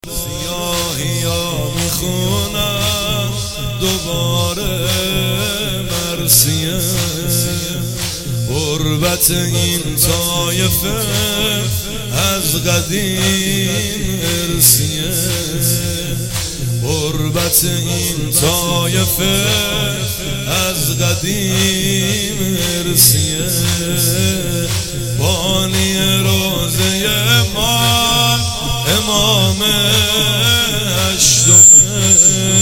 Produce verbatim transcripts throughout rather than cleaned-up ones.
سیاهی ها میخونم دوباره مرسیه، غربت این طایفه از قدیم ارسیه، غربت این طایفه از قدیم ارسیه. بانی روزه ما امام هشتمه،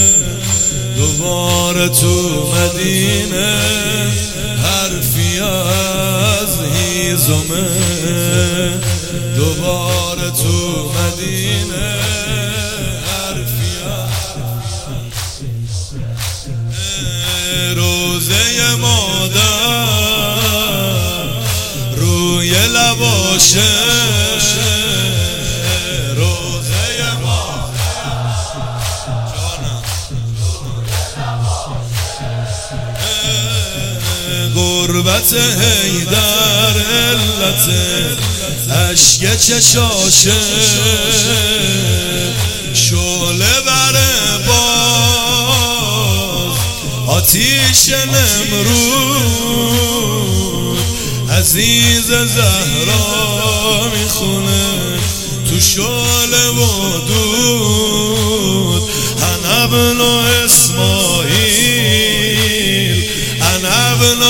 دوباره تو مدینه حرفی از هیزمه، دوباره تو مدینه حرفی از روزه مادر روی لباشه، غربت حیدر علت اشک چشاشه، شعله بره باز آتیش نمرود، عزیز زهرا میخونه تو شعله و دود. انا ابن اسماعیل انا ابن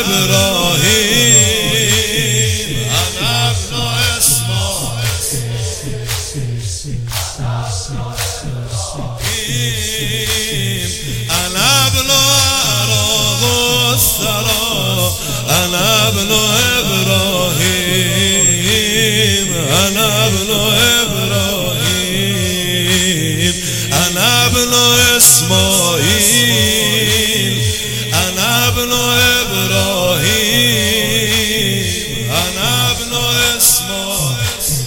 ابراهیم انا ابن اسماعیل انا ابن عراق الثرى انا ابن ابراهیم انا ابن ابراهیم انا ابن اسماعیل انا ابن ابراهیم انا ابن اسماعیل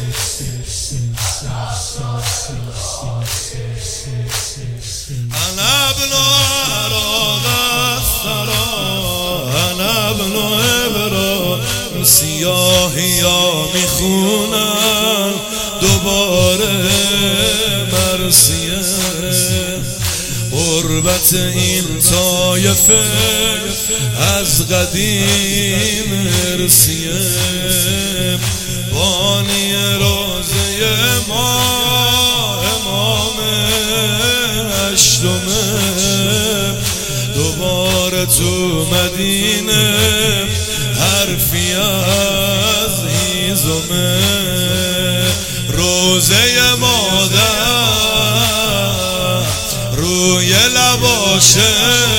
انا ابن عراق الثرى انا ابن ابراهیم. سیاهی ها میخونن دوباره مرسیه، غربت این طایفه از قدیم ارسیه. بانی روزه ما امام هشتمه، دوباره تو مدینه حرفی از هیزمه. روزه مادر روی لباشه،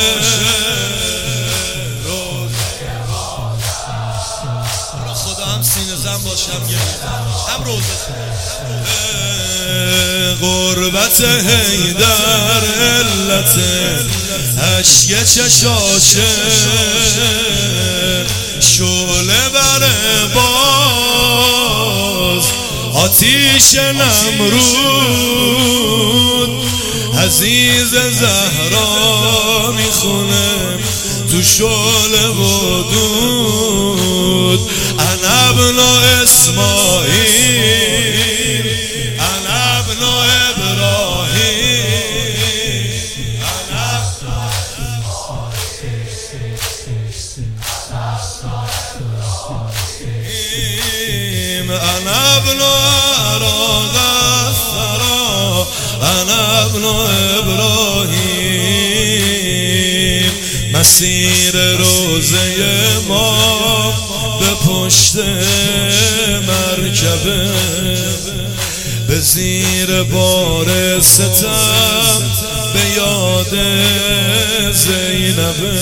رو خدا هم سینه زن باشم هم روزه. غربت حیدر علت اشک چشاشه، شعله بره باز آتیش نمرود، عزیز زهرا میخونه تو شعله و دود. انا ابن اسماعیل انا ابن ابراهیم انا ابن ابراهیم انا ابن عراق الثرى انا ابن ابراهیم. مسیر روزه ما به پشت مرکبه، به زیر بار ستم به یاد زینبه.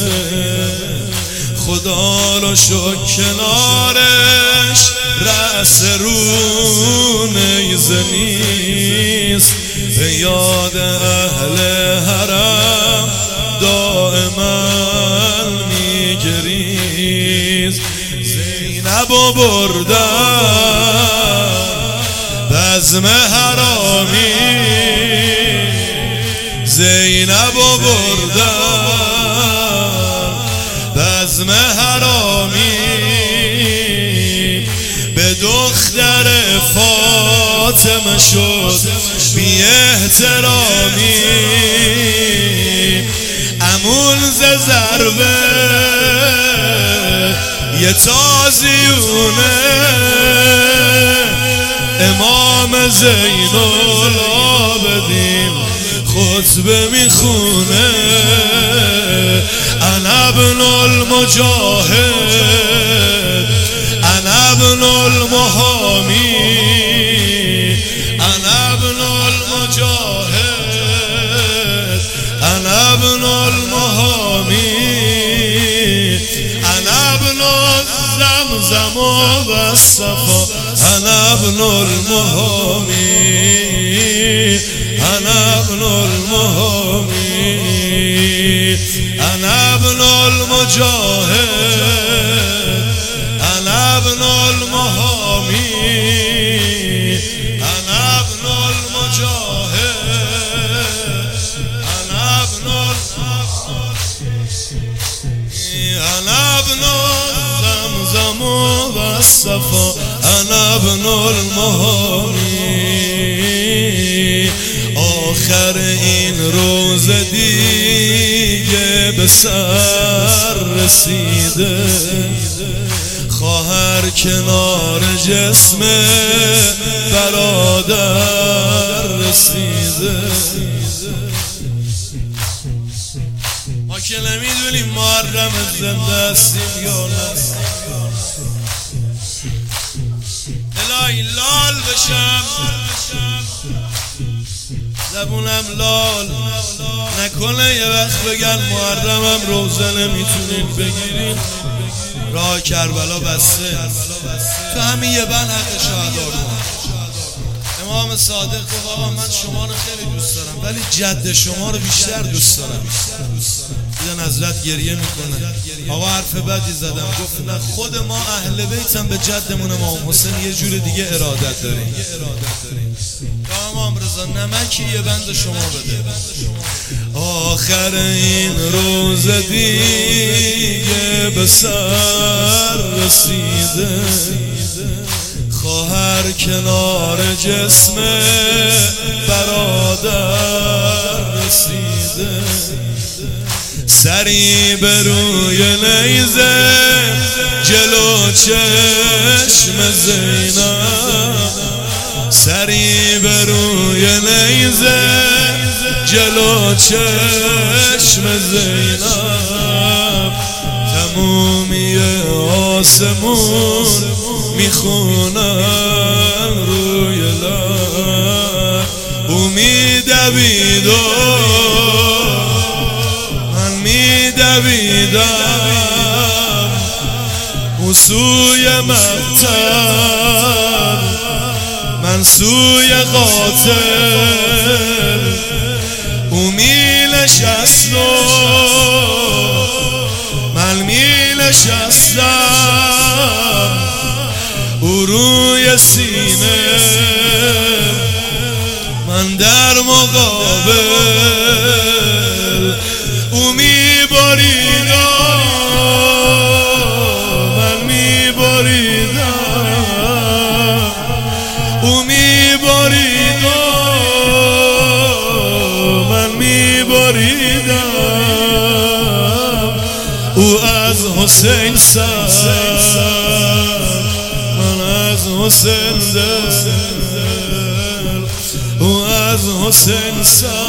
خدا رو شکر کنارش رأس رو نیزه نیست، به یاد اهل حرم دائما میگریز. زینب و بردن بزم حرامی، زینب و بردن بزم حرامی، به دختر فاطمه خاتمه شد بی احترامی، امون ز ضربه یه تازیونه امام زین العابدین خطبه میخونه. انا ابن المجاهد انا ابن المحامی انا ابن المجاهد انا ابن المحامی انا ابن زمزم و الصفا انا ابن المحامی انا ابن المحامی انا ابن المجاهد انا ابن المحامی انا ابن المجاهد انا ابن انا ابن زمزم و الصفا انا ابن المحامی. آخر این روز دیگه به سر رسیده، خواهر کنار جسم برادر رسیده. ما که نمیدونیم محرم زنده هستیم یا نه. الهی لال بشم، زبونم لال نکنه یه وقت بگن محرمم روزه نمیتونین بگیرین، راه کربلا بسته. تو همین یه بند حق شهدا رو امام صادق گفت آقا من شما رو خیلی دوست دارم ولی جد شما رو بیشتر دوست دارم. دیدن حضرت گریه میکنن. آقا حرف بدی زدم، گفت نه خود ما اهل بیتم به جدمون امام حسین یه جور دیگه ارادت داریم. امام رضا نمکی یه بند شما بده. آخر این روز دیگه به سر رسیده، خواهر کنار جسم برادر رسیده. سری به روی نیزه جلو چشم زینب، سری به روی نیزه جلو چشم زینب. تمومی آسمون میخونن روی لب. او میدوید و من میدویدم، او سوی مقتل من سوی قاتل. او می‌نشست و من می‌نشستم، او روی سینه من در مقابل. او می‌بریدم من می‌بریدم، او می‌بریدم من می‌بریدم. او از حسین سر من از حسین دل، او از حسین سر